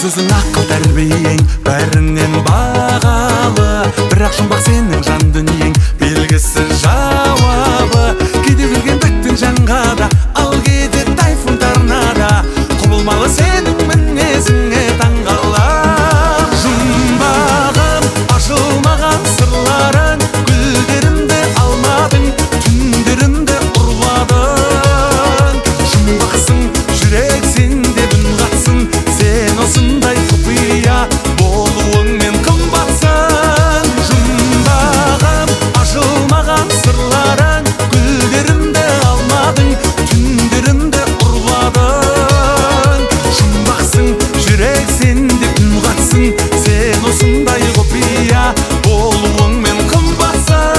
сөзің ақыл тәрбиең бәрінен бағалы, бірақ жұмбақ сенің жан дүниең белгісіз жауабы. Кейде келген бүттің жанға да, ал кейде тайфун торнадо, құбылмалы сенің мінезіңе таңғалам. Жұмбағым ашылмаған сырларын, гүлдерімді алмадың, түндерімді ұрладың. Жұмбақсың, жүрек сенде үн қатсын, сен осындай құпия болуыңмен қымбатсың. Жұмбағым ашылмаған сырларын, гүлдерімді алмадың, түндерімді ұрладың. Жұмбақсың, жүрек сенде үн қатсын, сен осындай құпия болуыңмен қымбатсың.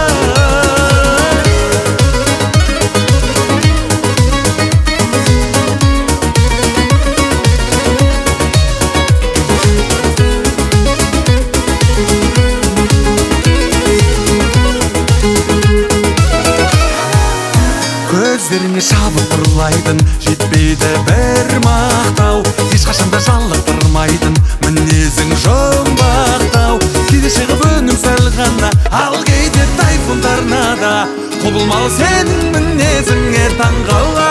Көздеріңе шабып ұрлайтын, жетпейді бір мақтау, ешқашанда жалықтырмайтын мінезің жұмбақтау. Кейде шығып үнің сәл ғана, ал кейде тайфун торнадо, құбылмалы сенің мінезіңе таңғалам.